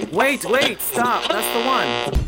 Wait, stop. That's the one.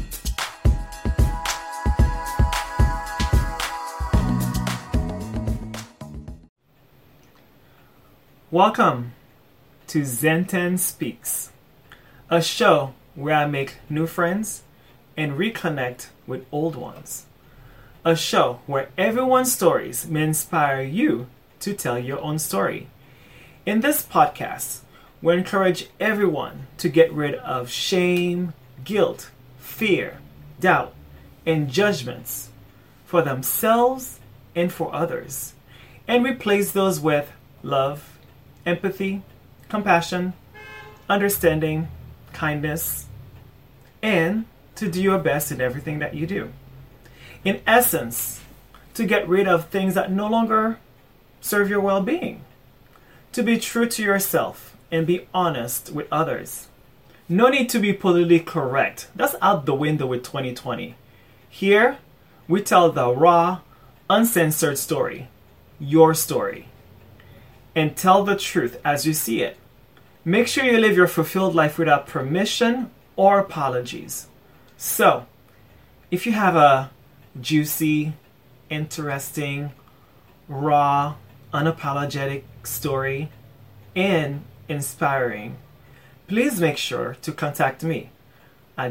Welcome to Zen10 Speaks, a show where I make new friends and reconnect with old ones. A show where everyone's stories may inspire you to tell your own story. In this podcast, we encourage everyone to get rid of shame, guilt, fear, doubt, and judgments for themselves and for others, and replace those with love, empathy, compassion, understanding, kindness, and to do your best in everything that you do. In essence, to get rid of things that no longer serve your well-being. To be true to yourself and be honest with others. No need to be politically correct. That's out the window with 2020. Here, we tell the raw, uncensored story. Your story. And tell the truth as you see it. Make sure you live your fulfilled life without permission or apologies. So, if you have a juicy, interesting, raw, unapologetic story and inspiring, please make sure to contact me at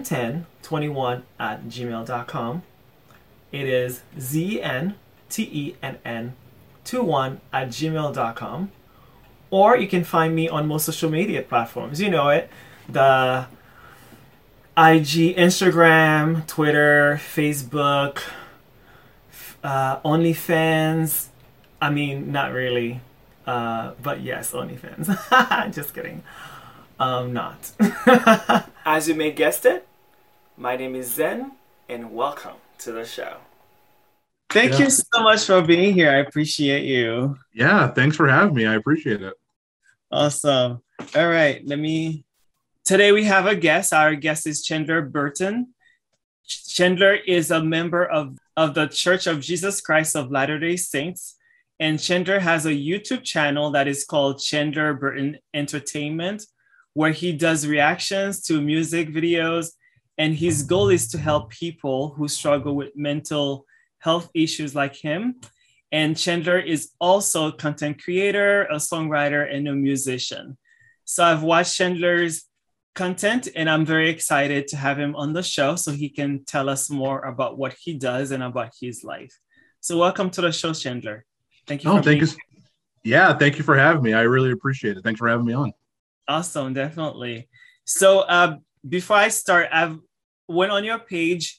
zen1021@gmail.com. It is zentenn21@gmail.com. Or you can find me on most social media platforms. You know it. The IG, Instagram, Twitter, Facebook, OnlyFans. I mean, not really. But yes, OnlyFans. Just kidding. Not. As you may guessed it, my name is Zen, and welcome to the show. Thank you so much for being here. I appreciate you. Yeah, thanks for having me. I appreciate it. Awesome. All right, today we have a guest. Our guest is Chandler Burton. Chandler is a member of the Church of Jesus Christ of Latter-day Saints. And Chandler has a YouTube channel that is called Chandler Burton Entertainment, where he does reactions to music videos. And his goal is to help people who struggle with mental health issues like him. And Chandler is also a content creator, a songwriter, and a musician. So I've watched Chandler's content, and I'm very excited to have him on the show so he can tell us more about what he does and about his life. So welcome to the show, Chandler. Thank you. Yeah, thank you for having me. I really appreciate it. Thanks for having me on. Awesome, definitely. So before I start, I went on your page,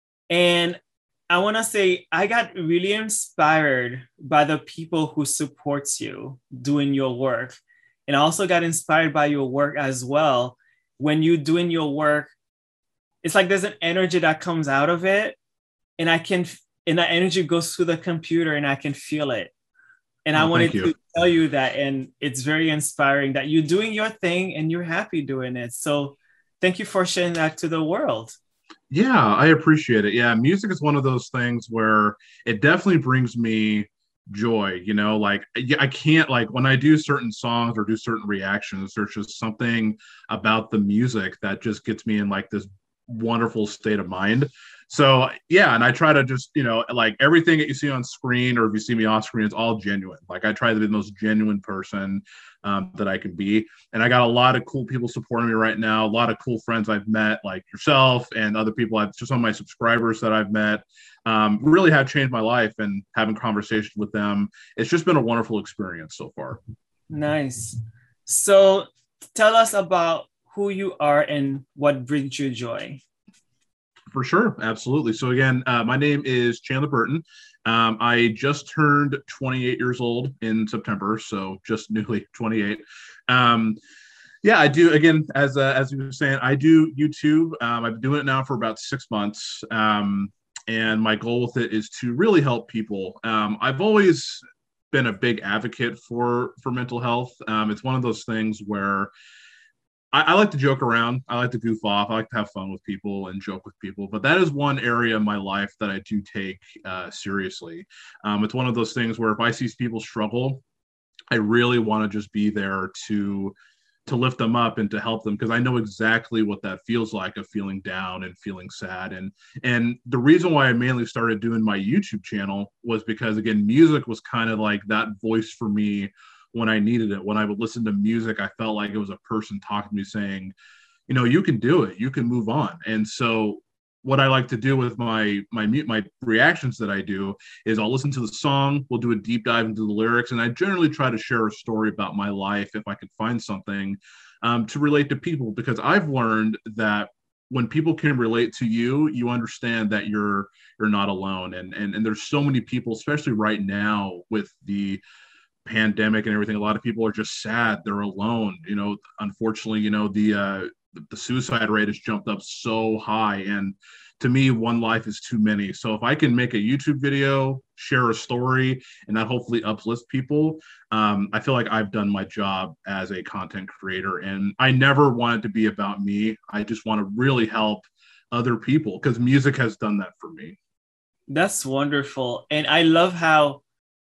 and I want to say I got really inspired by the people who supports you doing your work. And I also got inspired by your work as well. When you're doing your work, it's like there's an energy that comes out of it, and that energy goes through the computer, and I can feel it. And I wanted to tell you that, and it's very inspiring that you're doing your thing and you're happy doing it. So thank you for sharing that to the world. Yeah, I appreciate it. Yeah, music is one of those things where it definitely brings me joy, like I can't, like when I do certain songs or do certain reactions, there's just something about the music that just gets me in like this wonderful state of mind. So yeah, and I try to just, like everything that you see on screen, or if you see me off screen, it's all genuine. Like I try to be the most genuine person that I can be. And I got a lot of cool people supporting me right now. A lot of cool friends I've met, like yourself and other people. I've just on my subscribers that I've met really have changed my life, and having conversations with them. It's just been a wonderful experience so far. Nice. So tell us about who you are and what brings you joy. For sure. Absolutely. So again, my name is Chandler Burton. I just turned 28 years old in September, so just newly 28. Yeah, I do. Again, as you were saying, I do YouTube. I've been doing it now for about 6 months. And my goal with it is to really help people. I've always been a big advocate for mental health. It's one of those things where I like to joke around. I like to goof off. I like to have fun with people and joke with people. But that is one area of my life that I do take seriously. It's one of those things where if I see people struggle, I really want to just be there to to lift them up and to help them, because I know exactly what that feels like, of feeling down and feeling sad. And the reason why I mainly started doing my YouTube channel was because, again, music was kind of like that voice for me when I needed it. When I would listen to music, I felt like it was a person talking to me saying, you know, you can do it, you can move on. And so what I like to do with my reactions that I do is I'll listen to the song, we'll do a deep dive into the lyrics, and I generally try to share a story about my life if I could find something to relate to people, because I've learned that when people can relate to you, you understand that you're not alone. And there's so many people, especially right now with the pandemic and everything, a lot of people are just sad, they're alone. You know, unfortunately, you know, the suicide rate has jumped up so high, and to me, one life is too many. So if I can make a YouTube video, share a story, and that hopefully uplifts people, I feel like I've done my job as a content creator. And I never want it to be about me. I just want to really help other people, because music has done that for me. That's wonderful. And I love how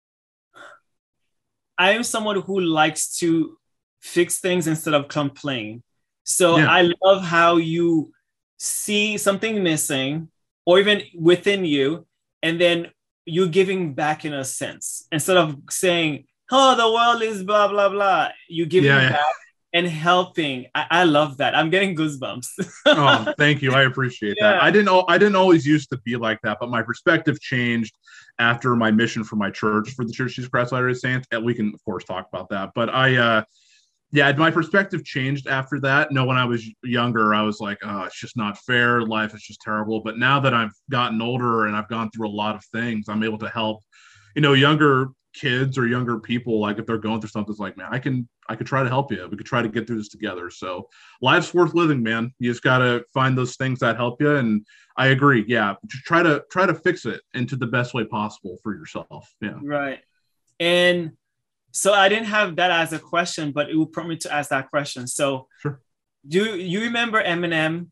I am someone who likes to fix things instead of complain. So Yeah. I love how you see something missing or even within you, and then you giving back in a sense. Instead of saying, oh, the world is blah, blah, blah, you giving back and helping. I love that. I'm getting goosebumps. Oh, thank you. I appreciate that. I didn't always used to be like that, but my perspective changed after my mission for my church, for the Church of Jesus Christ of Latter-day Saints. And we can, of course, talk about that. But my perspective changed after that. No, when I was younger, I was like, oh, it's just not fair. Life is just terrible. But now that I've gotten older and I've gone through a lot of things, I'm able to help, you know, younger kids or younger people. Like if they're going through something, it's like, man, I could try to help you. We could try to get through this together. So life's worth living, man. You just got to find those things that help you. And I agree. Yeah. Just try to fix it into the best way possible for yourself. Yeah. Right. And so I didn't have that as a question, but it will prompt me to ask that question. So sure. Do you remember Eminem?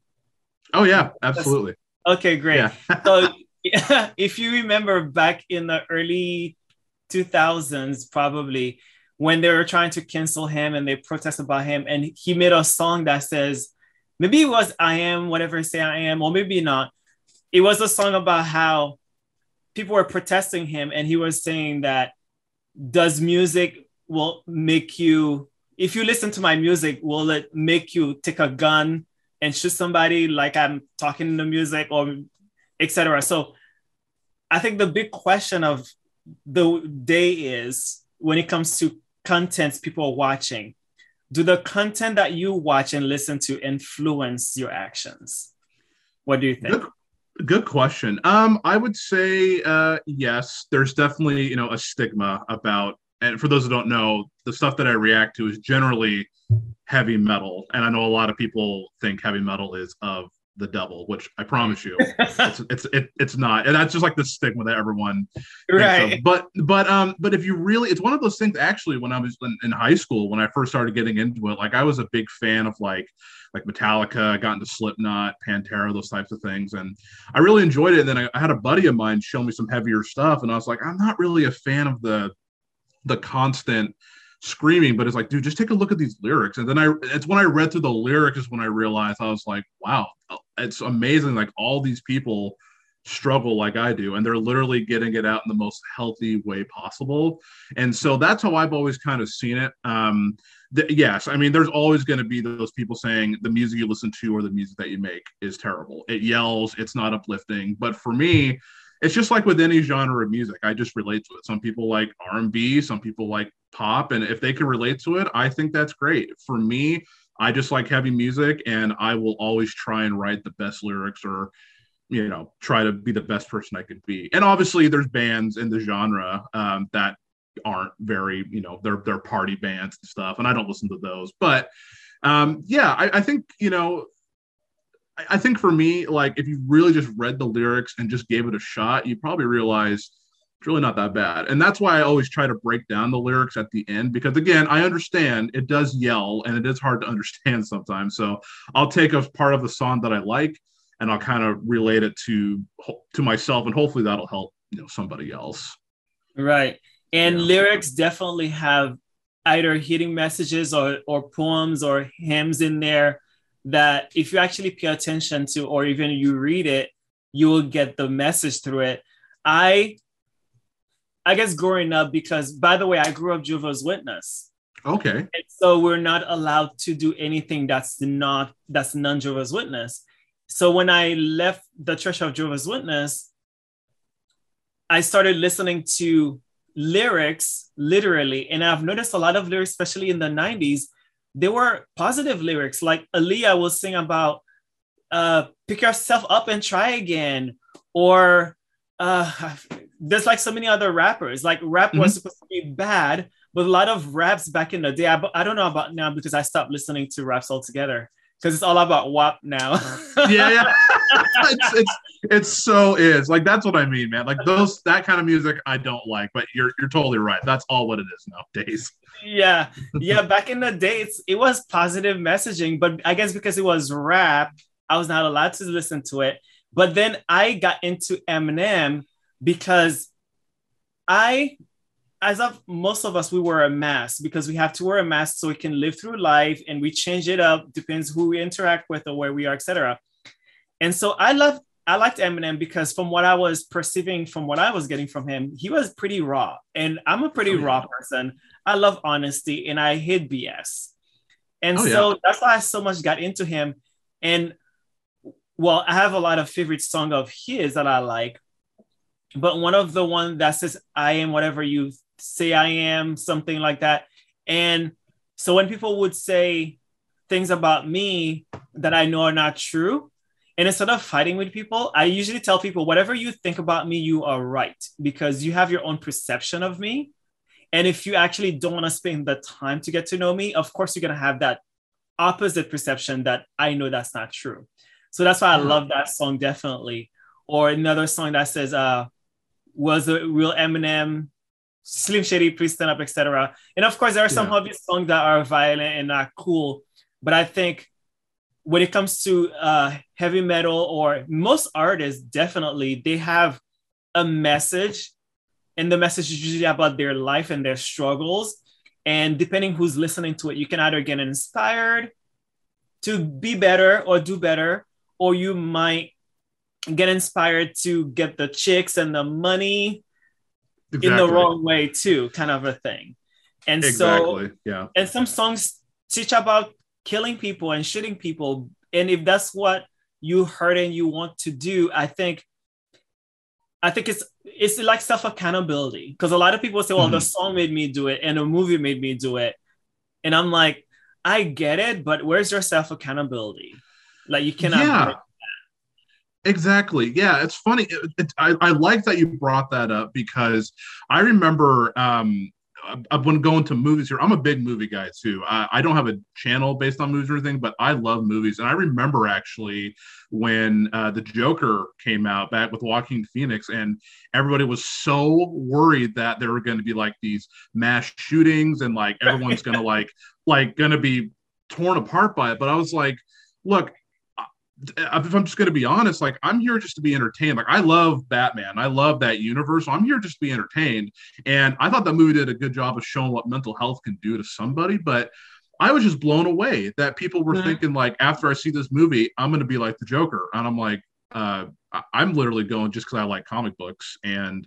Oh yeah, absolutely. Okay, great. Yeah. So if you remember back in the early 2000s, probably when they were trying to cancel him and they protested about him, and he made a song that says, maybe it was I Am, whatever say I am, or maybe not. It was a song about how people were protesting him, and he was saying that, does music will make you, if you listen to my music, will it make you take a gun and shoot somebody like I'm talking in the music, or etc. So I think the big question of the day is, when it comes to contents people are watching, do the content that you watch and listen to influence your actions? What do you think? Good question. I would say yes. There's definitely, you know, a stigma about, and for those who don't know, the stuff that I react to is generally heavy metal. And I know a lot of people think heavy metal is of the devil, which I promise you, it's not. And that's just like the stigma that everyone thinks of. But if you really, it's one of those things. Actually, when I was in high school, when I first started getting into it, like I was a big fan of like Metallica. I got into Slipknot, Pantera, those types of things, and I really enjoyed it. And then I had a buddy of mine show me some heavier stuff, and I was like, I'm not really a fan of the constant screaming, but it's like, dude, just take a look at these lyrics. And then it's when I read through the lyrics is when I realized, I was like, wow, it's amazing. Like all these people struggle like I do, and they're literally getting it out in the most healthy way possible. And so that's how I've always kind of seen it. Yes, I mean, there's always going to be those people saying the music you listen to or the music that you make is terrible. It yells, it's not uplifting. But for me, it's just like with any genre of music, I just relate to it. Some people like R&B, some people like pop, and if they can relate to it, I think that's great. For me, I just like heavy music, and I will always try and write the best lyrics, or you know, try to be the best person I could be. And obviously there's bands in the genre that aren't very, you know, they're party bands and stuff, and I don't listen to those. But I think, you know, I think for me, like if you really just read the lyrics and just gave it a shot, you probably realize it's really not that bad. And that's why I always try to break down the lyrics at the end, because again, I understand it does yell and it is hard to understand sometimes. So I'll take a part of the song that I like and I'll kind of relate it to myself, and hopefully that'll help, you know, somebody else. Right. And lyrics definitely have either hidden messages or poems or hymns in there that if you actually pay attention to, or even you read it, you will get the message through it. I guess growing up, because by the way, I grew up Jehovah's Witness. Okay. And so we're not allowed to do anything that's non-Jehovah's Witness. So when I left the Church of Jehovah's Witness, I started listening to lyrics literally. And I've noticed a lot of lyrics, especially in the 90s, they were positive lyrics. Like Aaliyah will sing about pick yourself up and try again. Or there's like so many other rappers. Like rap was supposed to be bad, but a lot of raps back in the day, I don't know about now because I stopped listening to raps altogether because it's all about WAP now. Yeah. It's so is like, that's what I mean, man. Like that kind of music I don't like, but you're totally right. That's all what it is nowadays. Yeah. Back in the day, it was positive messaging, but I guess because it was rap, I was not allowed to listen to it. But then I got into Eminem because as of most of us, we wear a mask because we have to wear a mask so we can live through life, and we change it up, depends who we interact with or where we are, etc. And so I liked Eminem because from what I was perceiving, from what I was getting from him, he was pretty raw. And I'm a pretty raw person. I love honesty and I hate BS. And that's why I so much got into him. And well, I have a lot of favorite songs of his that I like. But one of the ones that says, I am whatever you say I am, something like that. And so when people would say things about me that I know are not true, and instead of fighting with people, I usually tell people, whatever you think about me, you are right, because you have your own perception of me. And if you actually don't want to spend the time to get to know me, of course, you're going to have that opposite perception that I know that's not true. So that's why I love that song, definitely. Or another song that says, was the real Eminem, Slim Shady, please stand up, etc. And of course, there are some obvious songs that are violent and not cool. But I think when it comes to heavy metal, or most artists, definitely, they have a message. And the message is usually about their life and their struggles. And depending who's listening to it, you can either get inspired to be better or do better, or you might get inspired to get the chicks and the money in the wrong way too, kind of a thing. And and some songs teach about killing people and shooting people. And if that's what you heard and you want to do, I think it's like self-accountability, because a lot of people say, well, the song made me do it and the movie made me do it. And I'm like, I get it, but where's your self-accountability? Like, you cannot. Exactly. Yeah, it's funny. I like that you brought that up, because I remember when going to movies here, I'm a big movie guy too. I don't have a channel based on movies or anything, but I love movies. And I remember actually when the Joker came out back with Joaquin Phoenix, and everybody was so worried that there were going to be like these mass shootings and like everyone's going to like going to be torn apart by it. But I was like, look, if I'm just going to be honest, like, I'm here just to be entertained. Like, I love Batman. I love that universe. So I'm here just to be entertained. And I thought that movie did a good job of showing what mental health can do to somebody. But I was just blown away that people were thinking, like, after I see this movie, I'm going to be like the Joker. And I'm like, I'm literally going just because I like comic books. And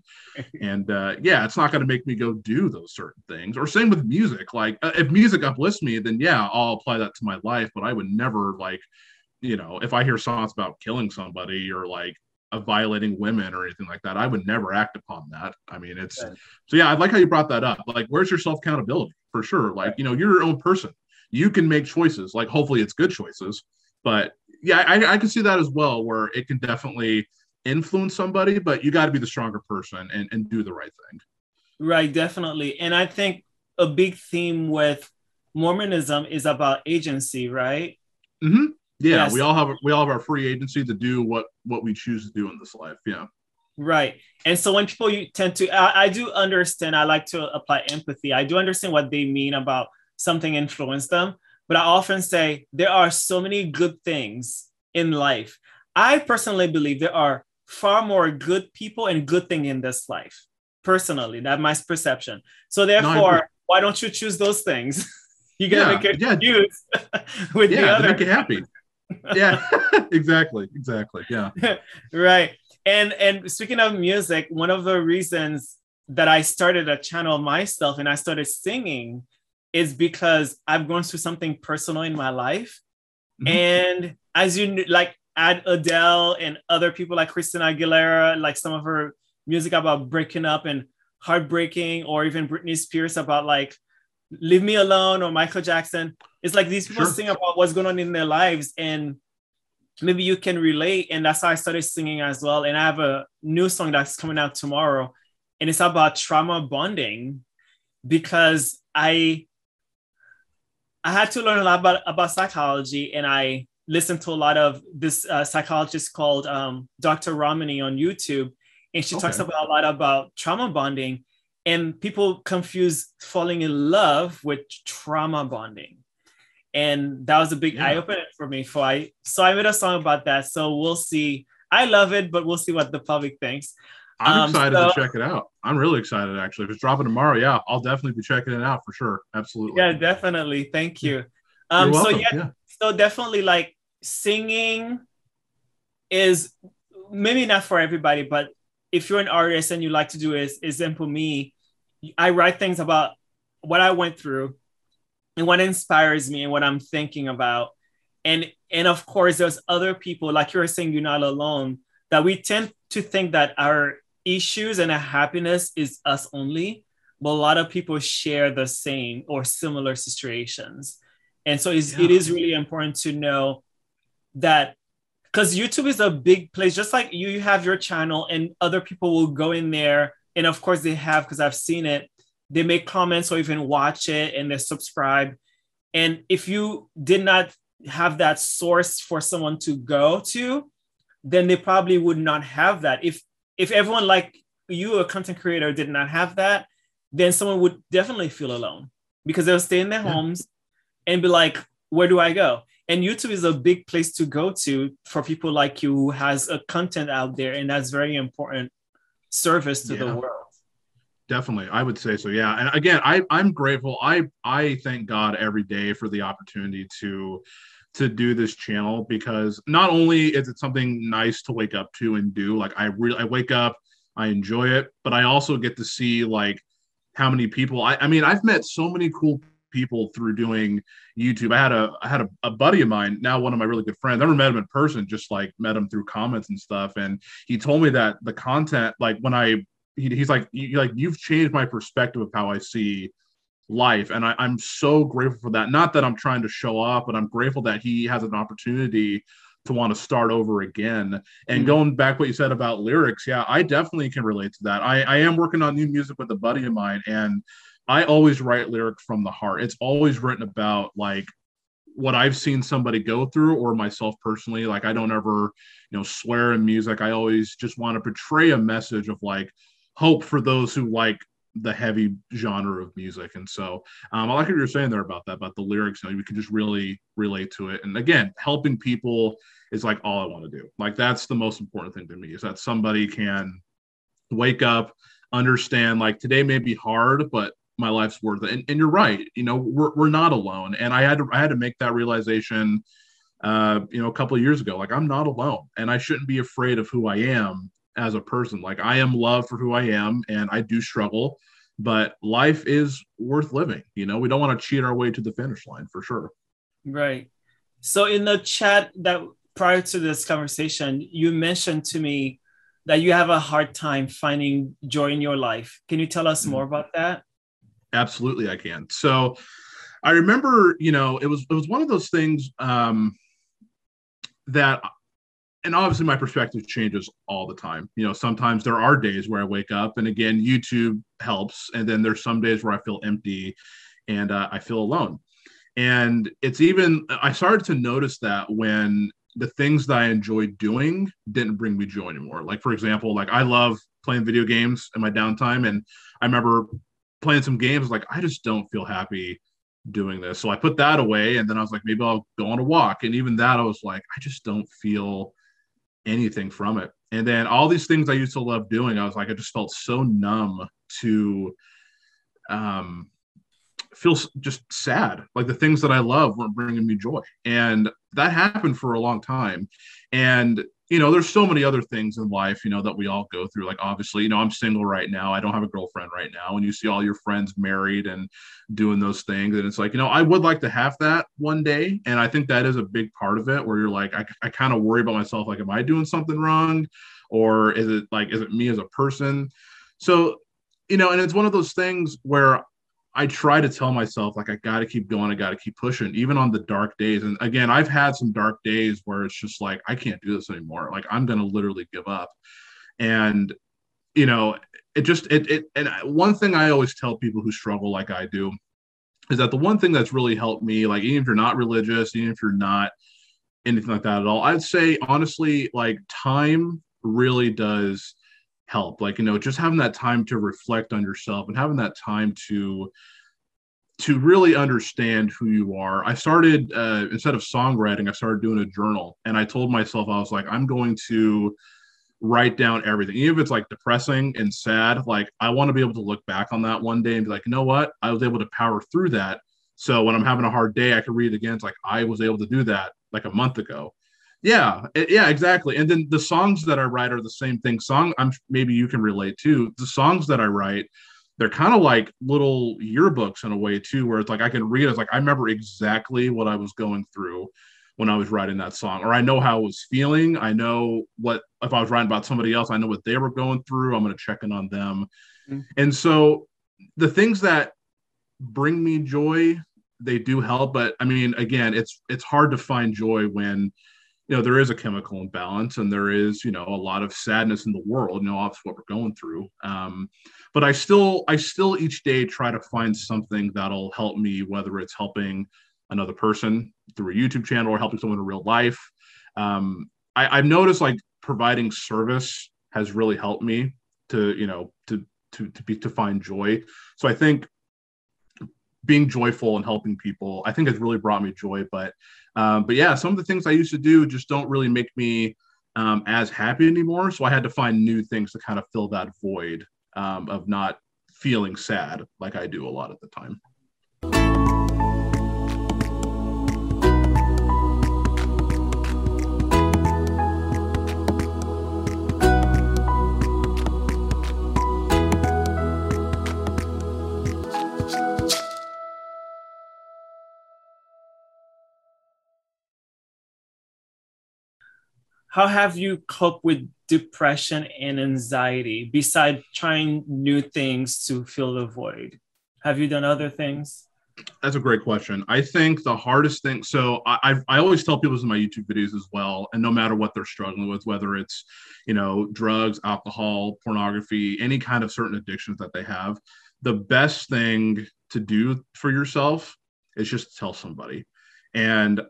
it's not going to make me go do those certain things. Or same with music. Like, if music uplifts me, then yeah, I'll apply that to my life. But I would never, like, you know, if I hear songs about killing somebody or like violating women or anything like that, I would never act upon that. I mean, so yeah, I like how you brought that up. Like, where's your self accountability? For sure. Like, you know, you're your own person. You can make choices. Like, hopefully it's good choices. But yeah, I can see that as well, where it can definitely influence somebody, but you got to be the stronger person and do the right thing. Right, definitely. And I think a big theme with Mormonism is about agency, right? Mm-hmm. Yeah, yes. we all have our free agency to do what we choose to do in this life. Yeah. Right. And so when people tend to, I do understand, I like to apply empathy. I do understand what they mean about something influenced them. But I often say there are so many good things in life. I personally believe there are far more good people and good things in this life. Personally, that's my perception. So therefore, why don't you choose those things? You're gonna Yeah, make it yeah, confused with the yeah, to other. make you happy. Yeah, exactly, exactly. Yeah. Right. And speaking of music, one of the reasons that I started a channel myself and I started singing is because I've gone through something personal in my life. Mhm. And as like add Adele and other people like Christina Aguilera, like some of her music about breaking up and heartbreaking, or even Britney Spears about like leave me alone, or Michael Jackson. It's like these people Sure. sing about what's going on in their lives, and maybe you can relate. And that's how I started singing as well. And I have a new song that's coming out tomorrow, and it's about trauma bonding, because I had to learn a lot about psychology, and I listened to a lot of this psychologist called Dr. Ramani on YouTube, and she talks Okay. about a lot about trauma bonding, and people confuse falling in love with trauma bonding, and that was a big eye Yeah. opener for me. So I made a song about that. So we'll see. I love it, but we'll see what the public thinks. I'm excited to So check it out. I'm really excited actually. If it's dropping tomorrow, yeah, I'll definitely be checking it out for sure. Absolutely. yeah, definitely. Thank Yeah. you. You're So welcome. yeah, Yeah. so definitely like singing is maybe not for everybody, but if you're an artist and you like to do it, example me, I write things about what I went through and what inspires me and what I'm thinking about. And of course, there's other people, like you're saying, you're not alone, that we tend to think that our issues and our happiness is us only, but a lot of people share the same or similar situations. And so it Yeah. is really important to know that, because YouTube is a big place, just like you have your channel and other people will go in there. And of course, they have, because I've seen it, they make comments or even watch it and they subscribe. And if you did not have that source for someone to go to, then they probably would not have that. If everyone like you, a content creator, did not have that, then someone would definitely feel alone, because they'll stay in their Yeah. homes and be like, where do I go? And YouTube is a big place to go to for people like you who has a content out there, and that's very important service to the Yeah. world. Definitely. I would say so. Yeah. And again, I'm grateful. I thank God every day for the opportunity to do this channel, because not only is it something nice to wake up to and do, like I wake up, I enjoy it, but I also get to see like how many people I mean, I've met so many cool people through doing YouTube. I had a buddy of mine, now one of my really good friends. I never met him in person, just like met him through comments and stuff. And he told me that the content, like when he's like, you've changed my perspective of how I see life. And I'm so grateful for that. Not that I'm trying to show off, but I'm grateful that he has an opportunity to want to start over again. And Mm. going back what you said about lyrics, yeah, I definitely can relate to that. I am working on new music with a buddy of mine, and I always write lyrics from the heart. It's always written about like what I've seen somebody go through, or myself personally. Like I don't ever, swear in music. I always just want to portray a message of like hope for those who like the heavy genre of music. And so I like what you're saying there about that, about the lyrics. You can just really relate to it. And again, helping people is like all I want to do. Like that's the most important thing to me, is that somebody can wake up, understand like today may be hard, but my life's worth it. And you're right. We're not alone. And I had to make that realization, a couple of years ago. Like I'm not alone, and I shouldn't be afraid of who I am as a person. Like I am loved for who I am, and I do struggle, but life is worth living. We don't want to cheat our way to the finish line, for sure. Right. So in the chat that prior to this conversation, you mentioned to me that you have a hard time finding joy in your life. Can you tell us more Mhm. about that? Absolutely, I can. So I remember, it was one of those things that, and obviously my perspective changes all the time. Sometimes there are days where I wake up and again, YouTube helps. And then there's some days where I feel empty and I feel alone. And I started to notice that when the things that I enjoyed doing didn't bring me joy anymore. Like, for example, like I love playing video games in my downtime. And I remember playing some games, like, I just don't feel happy doing this. So I put that away. And then I was like, maybe I'll go on a walk. And even that, I was like, I just don't feel anything from it. And then all these things I used to love doing, I was like, I just felt so numb to um feel just sad. Like the things that I love weren't bringing me joy. And that happened for a long time. And, there's so many other things in life, that we all go through. Like, obviously, I'm single right now. I don't have a girlfriend right now. And you see all your friends married and doing those things. And it's like, I would like to have that one day. And I think that is a big part of it where you're like, I kind of worry about myself. Like, am I doing something wrong? Or is it me as a person? So, and it's one of those things where I try to tell myself, like, I got to keep going. I got to keep pushing, even on the dark days. And again, I've had some dark days where it's just like, I can't do this anymore. Like, I'm going to literally give up. And, and one thing I always tell people who struggle like I do is that the one thing that's really helped me, like, even if you're not religious, even if you're not anything like that at all, I'd say, honestly, like, time really does help. Like, just having that time to reflect on yourself and having that time to really understand who you are. I started, instead of songwriting, I started doing a journal. And I told myself, I was like, I'm going to write down everything. Even if it's like depressing and sad, like, I want to be able to look back on that one day and be like, you know what? I was able to power through that. So when I'm having a hard day, I can read it again. It's like, I was able to do that like a month ago. Yeah, exactly. And then the songs that I write are the same thing. Maybe you can relate to. The songs that I write, they're kind of like little yearbooks in a way too, where it's like I can read it. It's like I remember exactly what I was going through when I was writing that song, or I know how I was feeling. I know what, if I was writing about somebody else, I know what they were going through. I'm going to check in on them. Mm-hmm. And so the things that bring me joy, they do help. But I mean, again, it's hard to find joy when there is a chemical imbalance and there is, a lot of sadness in the world, obviously what we're going through. But I still each day try to find something that'll help me, whether it's helping another person through a YouTube channel or helping someone in real life. I've noticed, like, providing service has really helped me to find joy. So I think being joyful and helping people, I think has really brought me joy. But yeah, some of the things I used to do just don't really make me as happy anymore. So I had to find new things to kind of fill that void of not feeling sad like I do a lot of the time. How have you coped with depression and anxiety besides trying new things to fill the void? Have you done other things? That's a great question. I think the hardest thing, so I always tell people this in my YouTube videos as well, and no matter what they're struggling with, whether it's, drugs, alcohol, pornography, any kind of certain addictions that they have, the best thing to do for yourself is just tell somebody. And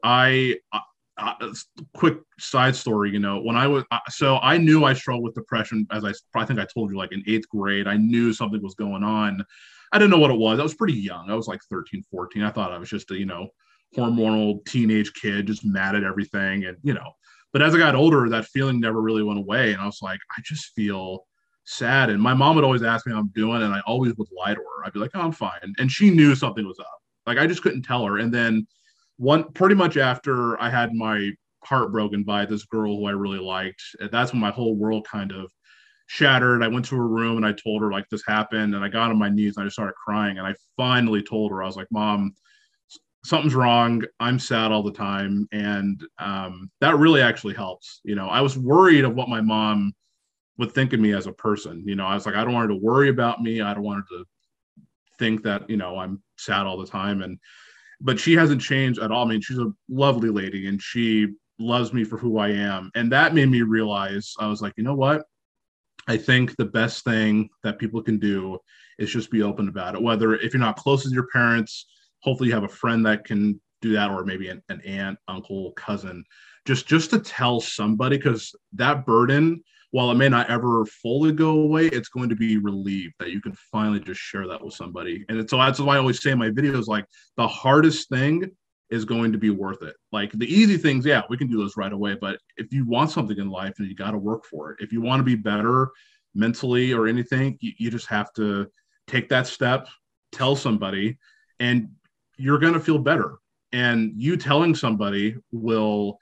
quick side story, when I knew I struggled with depression, as I think I told you, like in 8th grade. I knew something was going on. I didn't know what it was. I was pretty young. I was like 13, 14. I thought I was just a, hormonal teenage kid, just mad at everything. And, but as I got older, that feeling never really went away. And I was like, I just feel sad. And my mom would always ask me how I'm doing. And I always would lie to her. I'd be like, oh, I'm fine. And she knew something was up. Like, I just couldn't tell her. And then pretty much after I had my heart broken by this girl who I really liked, that's when my whole world kind of shattered. I went to her room and I told her, like, this happened, and I got on my knees and I just started crying. And I finally told her, I was like, Mom, something's wrong. I'm sad all the time. And that really actually helps. I was worried of what my mom would think of me as a person. I was like, I don't want her to worry about me. I don't want her to think that, I'm sad all the time. But she hasn't changed at all. I mean, she's a lovely lady and she loves me for who I am. And that made me realize, I was like, you know what? I think the best thing that people can do is just be open about it. Whether, if you're not close with your parents, hopefully you have a friend that can do that, or maybe an aunt, uncle, cousin, just to tell somebody, because that burden, while it may not ever fully go away, it's going to be relieved that you can finally just share that with somebody. And so that's why I always say in my videos, like, the hardest thing is going to be worth it. Like, the easy things, yeah, we can do those right away. But if you want something in life, then you got to work for it. If you want to be better mentally or anything, you just have to take that step, tell somebody, and you're going to feel better. And you telling somebody will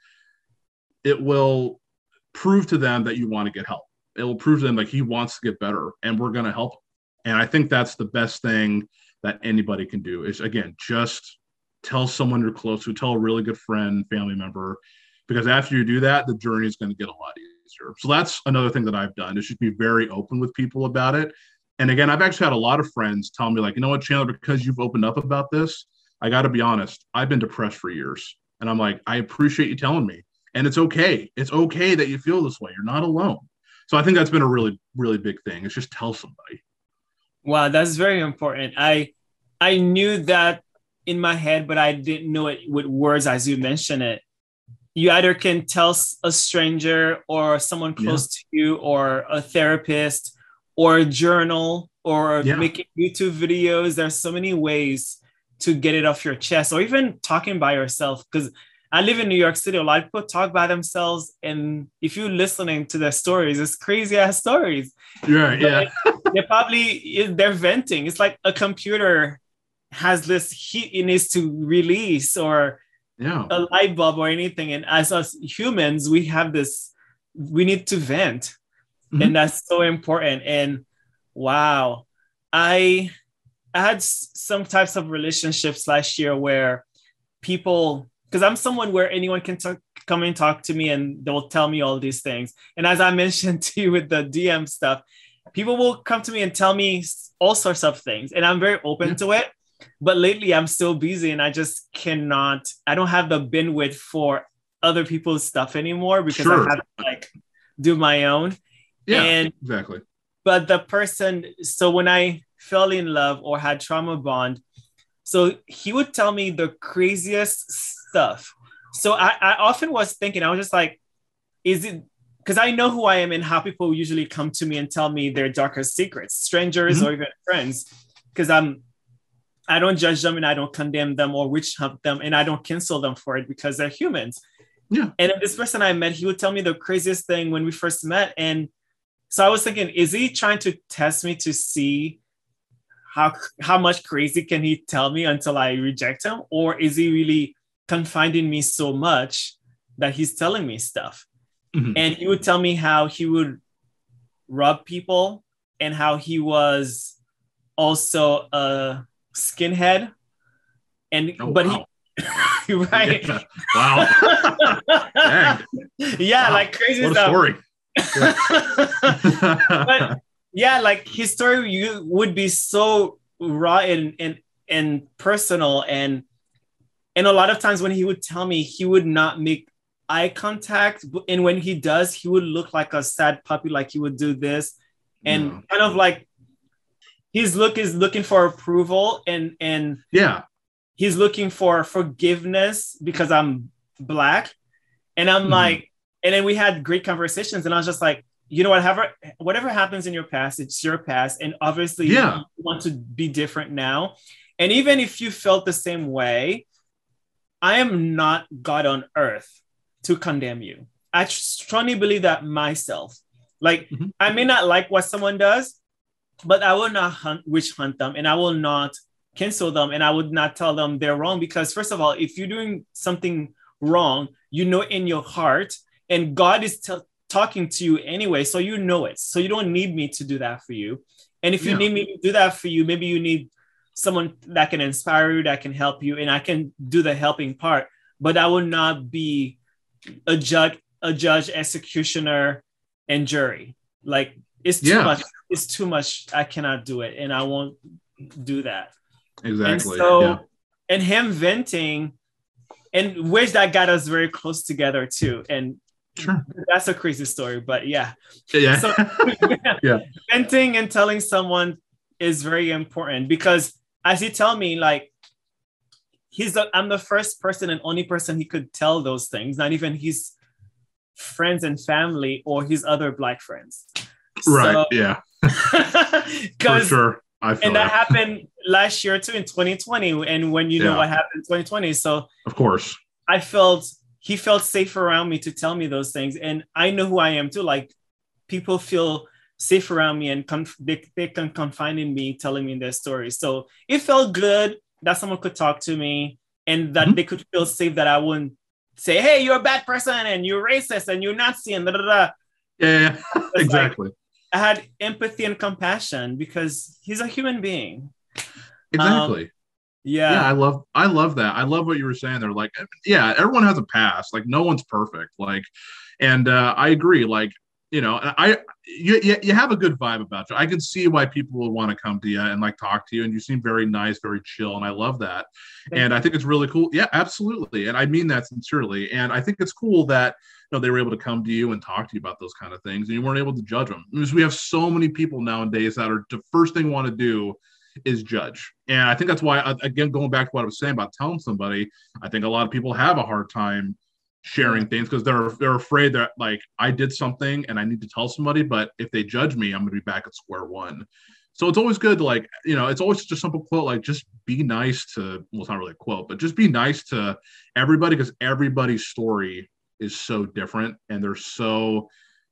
prove to them that you want to get help. It will prove to them like he wants to get better, and we're going to help him. And I think that's the best thing that anybody can do is, again, just tell someone you're close to, tell a really good friend, family member, because after you do that, the journey is going to get a lot easier. So that's another thing that I've done is just be very open with people about it. And again, I've actually had a lot of friends tell me like, you know what, Chandler, because you've opened up about this, I got to be honest, I've been depressed for years. And I'm like, I appreciate you telling me. And it's okay. It's okay that you feel this way. You're not alone. So I think that's been a really, really big thing. It's just tell somebody. Wow, that's very important. I knew that in my head, but I didn't know it with words as you mentioned it. You either can tell a stranger or someone close to you or a therapist or a journal or making YouTube videos. There's so many ways to get it off your chest, or even talking by yourself. Because I live in New York City. A lot of people talk by themselves. And if you're listening to their stories, it's crazy ass stories. Yeah. They're venting. It's like a computer has this heat it needs to release, or a light bulb or anything. And as us humans, we need to vent. Mm-hmm. And that's so important. And wow, I had some types of relationships last year where people, because I'm someone where anyone can come and talk to me and they'll tell me all these things. And as I mentioned to you with the DM stuff, people will come to me and tell me all sorts of things. And I'm very open to it. But lately I'm still busy and I just cannot, I don't have the bandwidth for other people's stuff anymore because I have to do my own. Yeah, exactly. But the person, so when I fell in love or had trauma bond, so he would tell me the craziest stuff. So I often was thinking, I was just like, is it, because I know who I am and how people usually come to me and tell me their darkest secrets, strangers or even friends, because I don't judge them and I don't condemn them or witch hunt them and I don't cancel them for it because they're humans. Yeah. And this person I met, he would tell me the craziest thing when we first met. And so I was thinking, is he trying to test me to see how much crazy can he tell me until I reject him? Or is he really confining me so much that he's telling me stuff? Mm-hmm. And he would tell me how he would rob people and how he was also a skinhead. And wow. He right. Yeah. Wow. Dang. Yeah, wow. Like crazy what stuff. What a story. But yeah, like his story would be so raw and personal, and a lot of times when he would tell me, he would not make eye contact, and when he does, he would look like a sad puppy, like he would do this, and kind of like his look is looking for approval, and he's looking for forgiveness because I'm Black, and I'm like, and then we had great conversations, and I was just like, you know what, whatever happens in your past, it's your past. And obviously you want to be different now. And even if you felt the same way, I am not God on earth to condemn you. I strongly believe that myself. Like, I may not like what someone does, but I will not witch hunt them, and I will not cancel them, and I would not tell them they're wrong. Because first of all, if you're doing something wrong, you know in your heart, and God is talking to you anyway, so you know it. So you don't need me to do that for you. And if you need me to do that for you, maybe you need someone that can inspire you, that can help you, and I can do the helping part. But I will not be a judge, executioner, and jury. Like, it's too much. It's too much. I cannot do it, and I won't do that. Exactly. And so, and him venting, and which that got us very close together too. And that's a crazy story, but So, venting and telling someone is very important, because as he tell me, like, I'm the first person and only person he could tell those things, not even his friends and family or his other Black friends. Right. For sure. That happened last year too, in 2020. And when you know what happened in 2020. So of course he felt safe around me to tell me those things. And I know who I am too. Like, people feel safe around me and they can confide in me, telling me their stories. So it felt good. that someone could talk to me and that Mhm. they could feel safe, that I wouldn't say, hey, you're a bad person and you're racist and you're Nazi and da da da. Yeah, It's like exactly. I had empathy and compassion because he's a human being. Um, Exactly. Yeah, yeah. I love that. I love what you were saying there. Like, yeah, everyone has a past. Like, no one's perfect. Like, and I agree. Like, you have a good vibe about you. I can see why people will want to come to you and like talk to you, and you seem very nice, very chill, and I love that. Thank And I you. think it's really cool. Yeah, absolutely, and I mean that sincerely. And I think it's cool that they were able to come to you and talk to you about those kind of things, and you weren't able to judge them because we have so many people nowadays that are the first thing want to do is judge. And I think that's why, again, going back to what I was saying about telling somebody, I think a lot of people have a hard time Yeah. sharing things because they're afraid that like I did something and I need to tell somebody, but if they judge me, I'm going to be back at square one. So it's always good to like, it's always just a simple quote like just be nice to, well, it's not really a quote, but just be nice to everybody because everybody's story is so different and they're so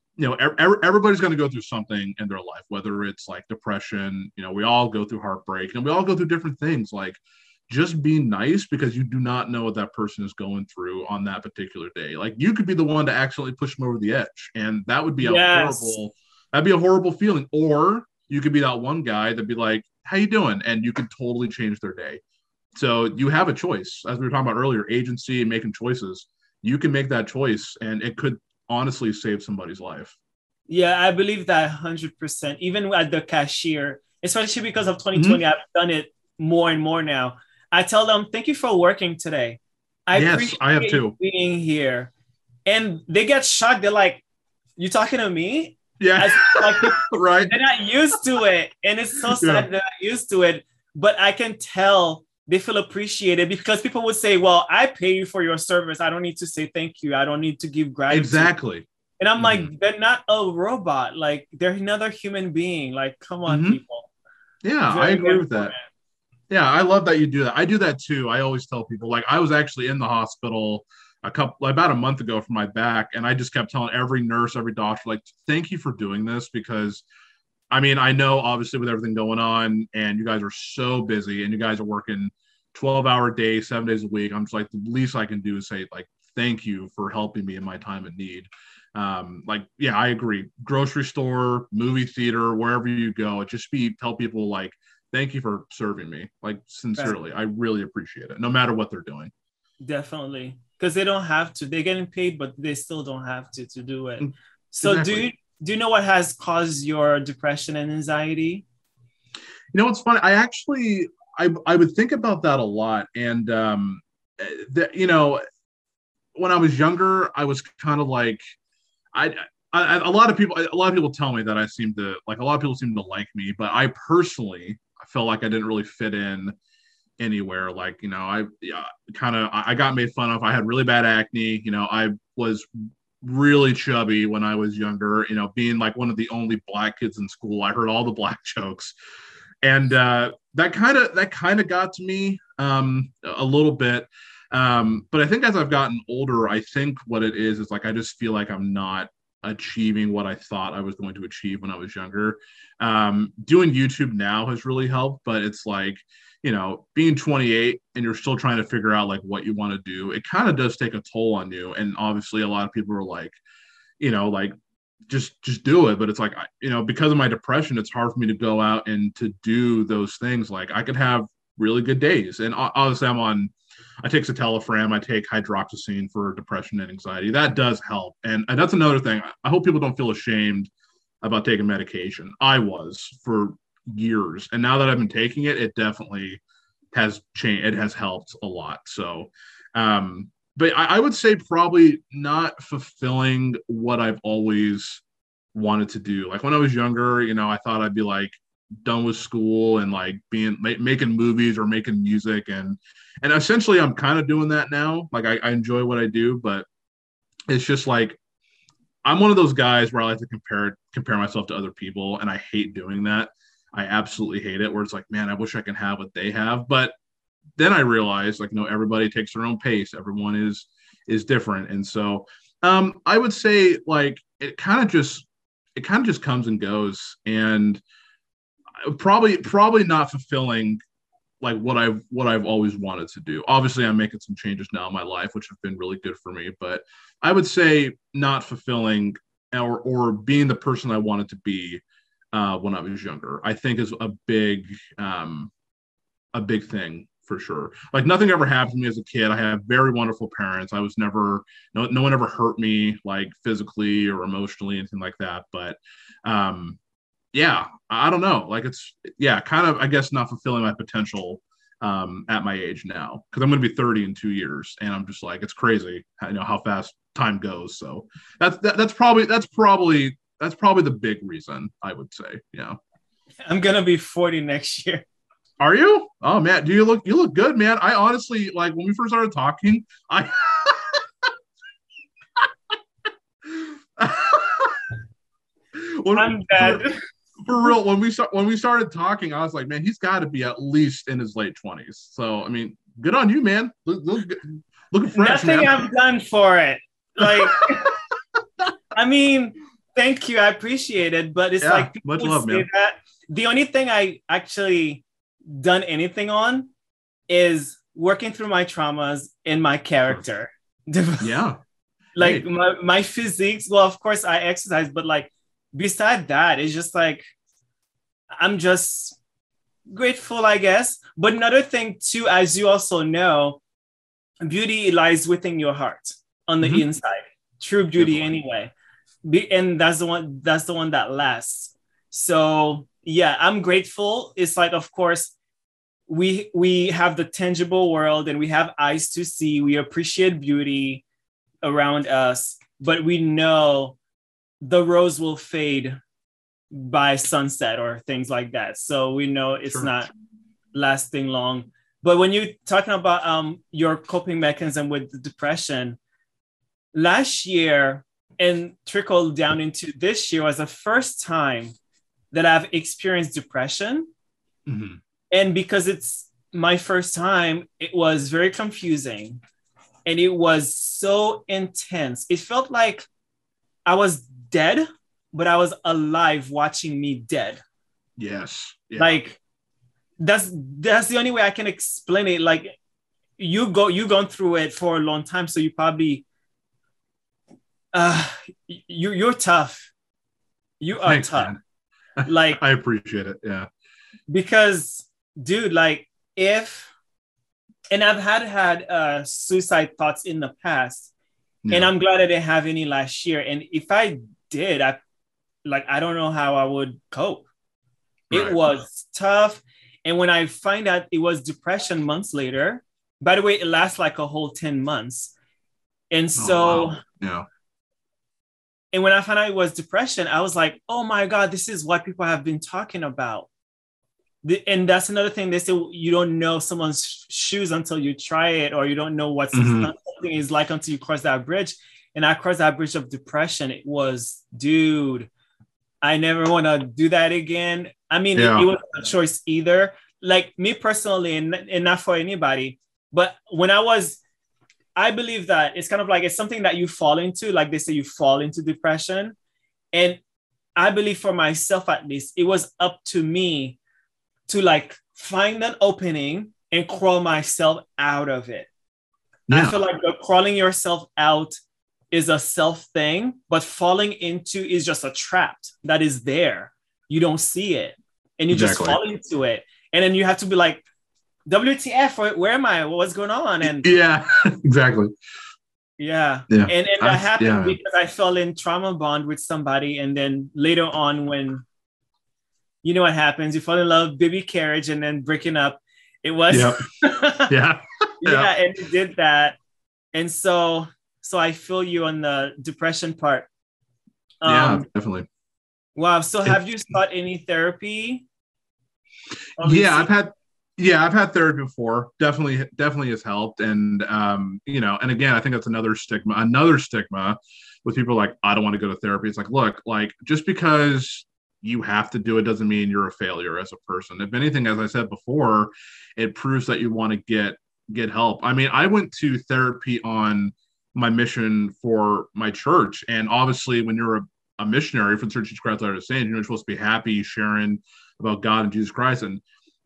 everybody's going to go through something in their life, whether it's like depression, we all go through heartbreak and we all go through different things. Like, just be nice because you do not know what that person is going through on that particular day. Like, you could be the one to accidentally push them over the edge, and that would be Yes. that'd be a horrible feeling. Or you could be that one guy that'd be like, "How you doing?" and you could totally change their day. So you have a choice, as we were talking about earlier, agency and making choices. You can make that choice, and it could honestly save somebody's life. Yeah, I believe that 100%. Even at the cashier, especially because of Mm-hmm. 2020, I've done it more and more now. I tell them, thank you for working today. I Yes, appreciate I have you too. being here. And they get shocked. They're like, you talking to me? Yeah, As like right. they're not used to it. And it's so Yeah, sad they're not used to it. But I can tell they feel appreciated because people would say, well, I pay you for your service. I don't need to say thank you. I don't need to give gratitude. exactly. And I'm Mm-hmm. like, they're not a robot. Like, they're another human being. Like, come on, Mm-hmm. people. Yeah, I Very agree with important. that. Yeah, I love that you do that. I do that too. I always tell people, like, I was actually in the hospital about a month ago for my back, and I just kept telling every nurse, every doctor, like, thank you for doing this because I mean, I know obviously with everything going on, and you guys are so busy, and you guys are working 12-hour days, 7 days a week. I'm just like, the least I can do is say, like, thank you for helping me in my time of need. Like, yeah, I agree. Grocery store, movie theater, wherever you go, tell people, like, thank you for serving me. Like, Right. sincerely, I really appreciate it, no matter what they're doing. Definitely. Because they don't have to. They're getting paid, but they still don't have to do it. Mm, So exactly. do you know what has caused your depression and anxiety? You know what's funny? I would think about that a lot, and that when I was younger, I was kind of like I, a lot of people tell me that I seem to like a lot of people seem to like me, but I personally I felt like I didn't really fit in anywhere. Like I yeah, kind of I got made fun of. I had really bad acne. I was really chubby when I was younger. Being like one of the only black kids in school, I heard all the black jokes, and that kind of got to me a little bit. But I think as I've gotten older, I think what it is like I just feel like I'm not achieving what I thought I was going to achieve when I was younger. Doing YouTube now has really helped, but it's like being 28 and you're still trying to figure out like what you want to do. It kind of does take a toll on you, and obviously a lot of people are like, like just do it. But it's like because of my depression, it's hard for me to go out and to do those things. Like I could have really good days, and obviously I take citalopram, I take hydroxyzine for depression and anxiety. That does help, and that's another thing. I hope people don't feel ashamed about taking medication. I was for years, and now that I've been taking it, it definitely has changed. It has helped a lot. So but I would say probably not fulfilling what I've always wanted to do. Like when I was younger, I thought I'd be like done with school and like making movies or making music, and essentially I'm kind of doing that now. Like I enjoy what I do, but it's just like I'm one of those guys where I like to compare myself to other people, and I hate doing that. I absolutely hate it. Where it's like, man, I wish I can have what they have, but then I realized like everybody takes their own pace. Everyone is different, and so I would say like it kind of just comes and goes, and probably not fulfilling like what I've always wanted to do. Obviously, I'm making some changes now in my life, which have been really good for me. But I would say not fulfilling or being the person I wanted to be when I was younger, I think is a big thing for sure. Like nothing ever happened to me as a kid. I have very wonderful parents. I was never no one ever hurt me like physically or emotionally, anything like that. But yeah, I don't know. Like it's yeah, kind of I guess not fulfilling my potential at my age now because I'm going to be 30 in 2 years, and I'm just like it's crazy, how fast time goes. So that's probably the big reason I would say. Yeah, I'm gonna be 40 next year. Are you? Oh man, you look good, man. I honestly like when we first started talking, I I'm dead. For real, when we started talking, I was like, man, he's got to be at least in his late 20s. So I mean, good on you, man. Looking fresh, Nothing man. I've done for it. Like, I mean, thank you, I appreciate it, but it's like people much would love, say man. that. The only thing I actually done anything on is working through my traumas in my character. Yeah. Like Hey. my physiques, well, of course I exercise, but like beside that, it's just like I'm just grateful, I guess. But another thing too, as you also know, beauty lies within your heart on the inside. True beauty, Definitely. anyway. And that's the one that lasts. So yeah, I'm grateful. It's like, of course, we have the tangible world and we have eyes to see. We appreciate beauty around us, but we know the rose will fade by sunset or things like that. So we know it's not lasting long. But when you're talking about your coping mechanism with the depression, last year and trickled down into this year was the first time that I've experienced depression. Mm-hmm. And because it's my first time, it was very confusing. And it was so intense. It felt like I was dead, but I was alive watching me dead. Yes. Yeah. Like that's the only way I can explain it. Like you've gone through it for a long time, so you probably you're tough. You are Thanks, tough. man. Like I appreciate it. Yeah. Because dude, like and I've had suicide thoughts in the past, and I'm glad I didn't have any last year. And if I did, I don't know how I would cope. Right. It was tough. And when I find out it was depression months later, by the way, it lasts like a whole 10 months. And so, wow. Yeah. And when I found out it was depression, I was like, oh my God, this is what people have been talking about. And that's another thing. They say you don't know someone's shoes until you try it, or you don't know what something is like until you cross that bridge. And I crossed that bridge of depression. It was, dude, I never want to do that again. I mean, it wasn't a choice either. Like me personally, and not for anybody, but when I believe that it's kind of like, it's something that you fall into, like they say you fall into depression. And I believe for myself, at least, it was up to me to like find an opening and crawl myself out of it. Yeah. I feel like crawling yourself out is a self thing, but falling into is just a trap that is there. You don't see it and you just fall into it. And then you have to be like, WTF, where am I? What's going on? And yeah, exactly. Yeah. And that happened because I fell in trauma bond with somebody. And then later on, when you know what happens, you fall in love, baby carriage, and then breaking up. It was yeah, and it did that. And so I feel you on the depression part. Yeah, definitely. Wow. So have you sought any therapy? Obviously. I've had therapy before. Definitely has helped. And and again, I think that's another stigma with people like, I don't want to go to therapy. It's like, look, like just because you have to do it doesn't mean you're a failure as a person. If anything, as I said before, it proves that you want to get help. I mean, I went to therapy on my mission for my church. And obviously when you're a missionary for the Church of Jesus Christ of Latter-day Saints, you're supposed to be happy sharing about God and Jesus Christ. And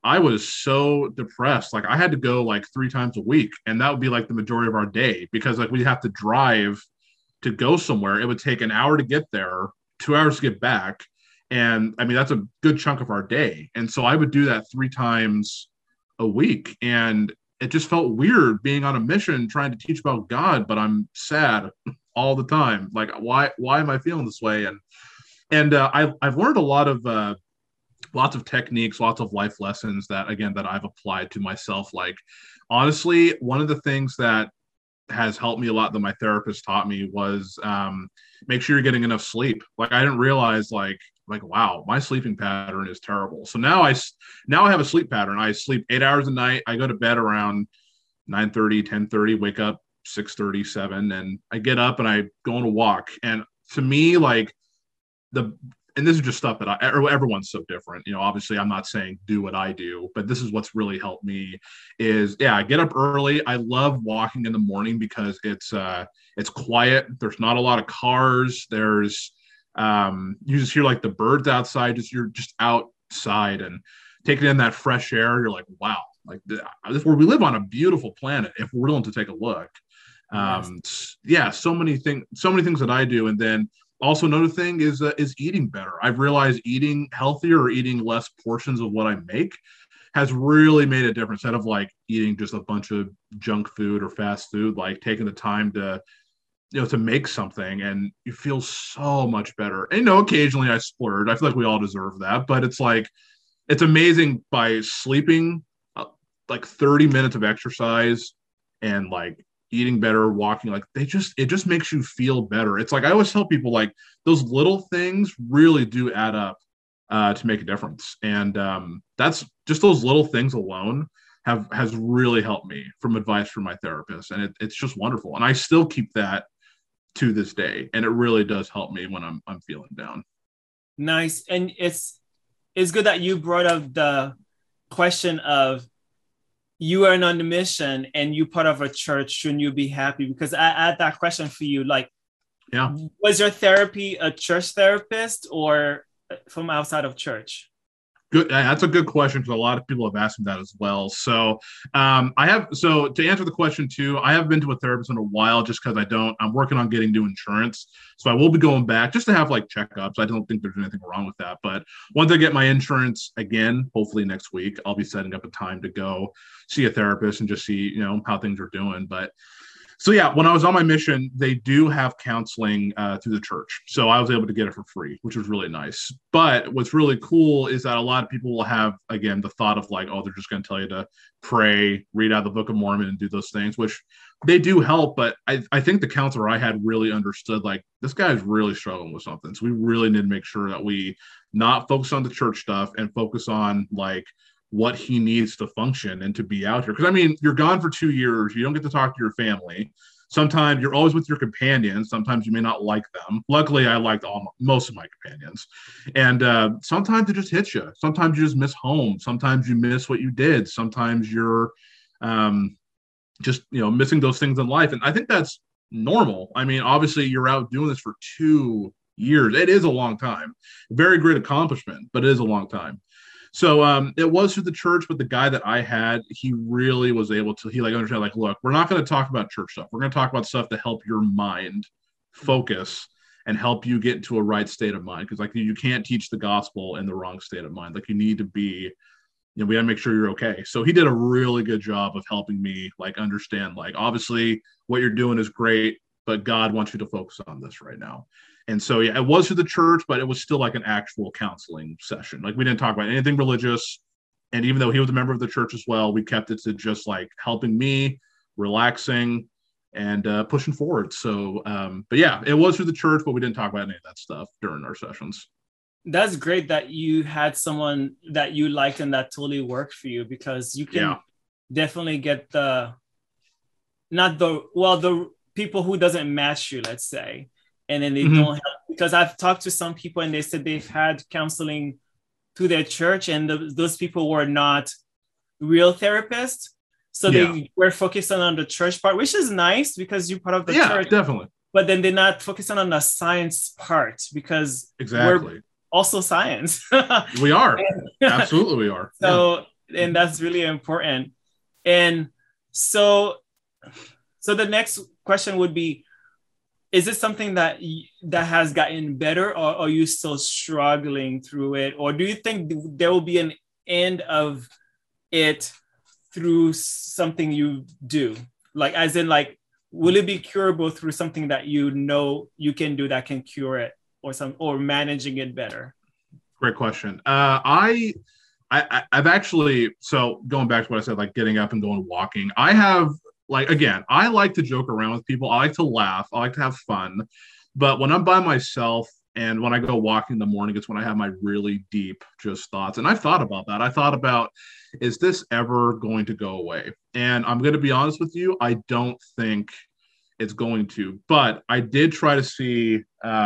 I was so depressed. Like I had to go like 3 times a week, and that would be like the majority of our day because like we'd have to drive to go somewhere. It would take an hour to get there, 2 hours to get back. And I mean, that's a good chunk of our day. And so I would do that 3 times a week. And it just felt weird being on a mission trying to teach about God, but I'm sad all the time. Like, why am I feeling this way? And I've learned a lot of lots of techniques, lots of life lessons that again that I've applied to myself. Like honestly, one of the things that has helped me a lot that my therapist taught me was make sure you're getting enough sleep. Like I didn't realize like wow, my sleeping pattern is terrible. So now I have a sleep pattern. I sleep 8 hours a night. I go to bed around 9:30, 10:30, wake up 6:30, 7, and I get up and I go on a walk. And to me, like and this is just stuff that everyone's so different. You know, obviously I'm not saying do what I do, but this is what's really helped me is, yeah, I get up early. I love walking in the morning because it's quiet. There's not a lot of cars. There's, you just hear like the birds outside, you're just outside and taking in that fresh air. You're like, wow, like this where we live on a beautiful planet if we're willing to take a look. Yeah, so many things that I do. And then also another thing is eating better. I've realized eating healthier or eating less portions of what I make has really made a difference. Instead of like eating just a bunch of junk food or fast food, like taking the time to, you know, to make something, and you feel so much better. And, you know, occasionally I splurge. I feel like we all deserve that, but it's like, it's amazing by sleeping like 30 minutes of exercise and like eating better, walking, like it just makes you feel better. It's like I always tell people like those little things really do add up to make a difference. And that's just those little things alone has really helped me from advice from my therapist. And it's just wonderful. And I still keep that to this day. And it really does help me when I'm feeling down. Nice. And it's good that you brought up the question of you are on a mission and you part of a church, shouldn't you be happy? Because I had that question for you. Like, yeah, was your therapy a church therapist or from outside of church? Good. That's a good question because a lot of people have asked me that as well. So so to answer the question too, I have been to a therapist in a while just because I'm working on getting new insurance. So I will be going back just to have like checkups. I don't think there's anything wrong with that. But once I get my insurance again, hopefully next week, I'll be setting up a time to go see a therapist and just see, you know, how things are doing. But so yeah, when I was on my mission, they do have counseling through the church. So I was able to get it for free, which was really nice. But what's really cool is that a lot of people will have, again, the thought of like, oh, they're just going to tell you to pray, read out the Book of Mormon and do those things, which they do help. But I think the counselor I had really understood, like, this guy's really struggling with something. So we really need to make sure that we not focus on the church stuff and focus on like what he needs to function and to be out here. Because I mean, you're gone for 2 years. You don't get to talk to your family. Sometimes you're always with your companions. Sometimes you may not like them. Luckily, I liked most of my companions. And sometimes it just hits you. Sometimes you just miss home. Sometimes you miss what you did. Sometimes you're just, you know, missing those things in life. And I think that's normal. I mean, obviously, you're out doing this for 2 years. It is a long time. Very great accomplishment, but it is a long time. So it was through the church, but the guy that I had, he really was able to, he like understand, like, look, we're not going to talk about church stuff. We're going to talk about stuff to help your mind focus and help you get into a right state of mind. Because like you can't teach the gospel in the wrong state of mind. Like you need to be, you know, we got to make sure you're okay. So he did a really good job of helping me like understand, like, obviously what you're doing is great, but God wants you to focus on this right now. And so, yeah, it was through the church, but it was still like an actual counseling session. Like we didn't talk about anything religious. And even though he was a member of the church as well, we kept it to just like helping me, relaxing, and pushing forward. So, but yeah, it was through the church, but we didn't talk about any of that stuff during our sessions. That's great that you had someone that you liked and that totally worked for you, because you can definitely get the people who doesn't match you, let's say. And then they don't help, because I've talked to some people and they said they've had counseling through their church and those people were not real therapists. So they were focusing on the church part, which is nice because you're part of the church. Yeah, definitely. But then they're not focusing on the science part because we're also science. We are. Absolutely we are. So and that's really important. And so, so the next question would be, is it something that that has gotten better, or are you still struggling through it? Or do you think there will be an end of it through something you do? Like, as in, like, will it be curable through something that you know you can do that can cure it, or managing it better? Great question. I've actually, so going back to what I said, like getting up and going walking, I have, like, again, I like to joke around with people. I like to laugh. I like to have fun. But when I'm by myself and when I go walking in the morning, it's when I have my really deep just thoughts. And I've thought about that. I thought about, is this ever going to go away? And I'm going to be honest with you, I don't think it's going to. But I did try to see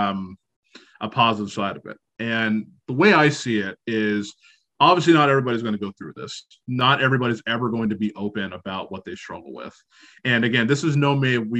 a positive side of it. And the way I see it is, obviously not everybody's going to go through this. Not everybody's ever going to be open about what they struggle with. And again, this is no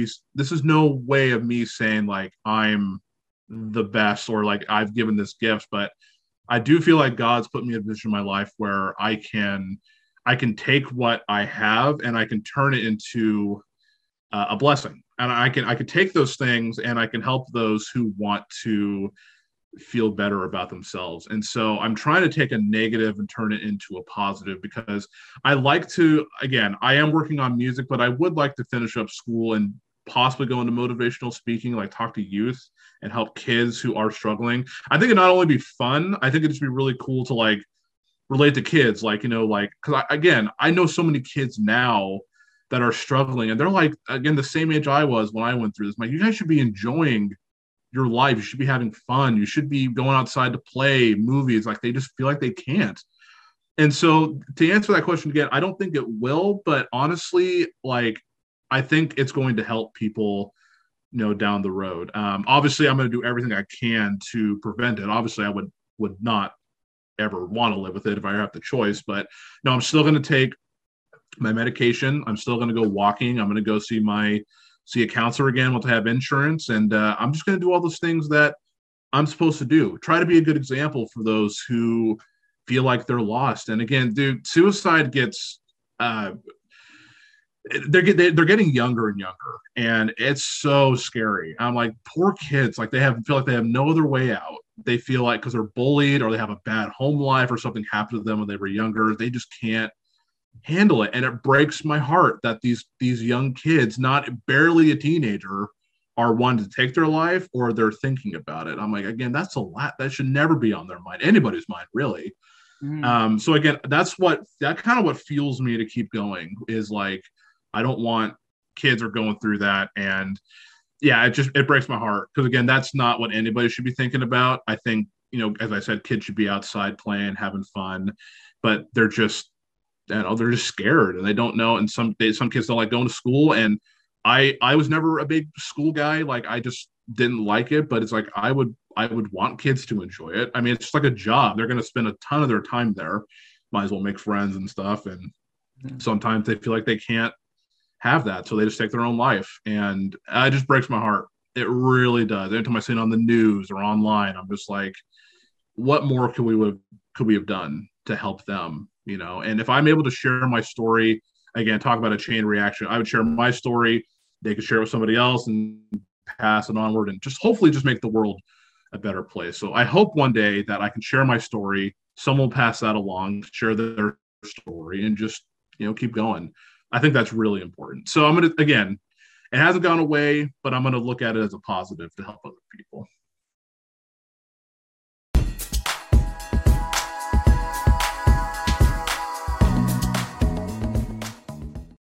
way of me saying like I'm the best or like I've given this gift, but I do feel like God's put me in a position in my life where I can take what I have and I can turn it into a blessing. And I can take those things and I can help those who want to feel better about themselves. And so I'm trying to take a negative and turn it into a positive, because I like to, again, I am working on music, but I would like to finish up school and possibly go into motivational speaking, like talk to youth and help kids who are struggling. I think it not only be fun, I think it'd just be really cool to like relate to kids, like, you know, like, because I know so many kids now that are struggling and they're like, again, the same age I was when I went through this. I'm like, you guys should be enjoying your life. You should be having fun. You should be going outside to play movies. Like, they just feel like they can't. And so to answer that question again, I don't think it will, but honestly, like, I think it's going to help people, you know, down the road. Obviously I'm going to do everything I can to prevent it. Obviously I would not ever want to live with it if I have the choice, but no, I'm still going to take my medication. I'm still going to go walking. I'm going to go see a counselor again once I have insurance. And I'm just going to do all those things that I'm supposed to do. Try to be a good example for those who feel like they're lost. And again, dude, suicide gets, they're getting younger and younger. And it's so scary. I'm like, poor kids, like feel like they have no other way out. They feel like because they're bullied or they have a bad home life or something happened to them when they were younger, they just can't handle it. And it breaks my heart that these young kids, not barely a teenager, are wanting to take their life or they're thinking about it. I'm like, again, that's a lot. That should never be on their mind, anybody's mind, really. So again, that kind of what fuels me to keep going, is like, I don't want kids are going through that. And yeah, it breaks my heart, because again, that's not what anybody should be thinking about. I think, you know, as I said, kids should be outside playing, having fun, but they're just, you know, they're just scared and they don't know. And some kids don't like going to school. And I was never a big school guy. Like, I just didn't like it, but it's like, I would want kids to enjoy it. I mean, it's just like a job. They're going to spend a ton of their time there. Might as well make friends and stuff. And sometimes they feel like they can't have that, so they just take their own life. And it just breaks my heart. It really does. Every time I see it on the news or online, I'm just like, what more could we have done to help them? You know, and if I'm able to share my story, again, talk about a chain reaction, I would share my story. They could share it with somebody else and pass it onward, and just hopefully just make the world a better place. So I hope one day that I can share my story. Someone will pass that along, share their story, and just, you know, keep going. I think that's really important. So I'm going to, again, it hasn't gone away, but I'm going to look at it as a positive to help other people.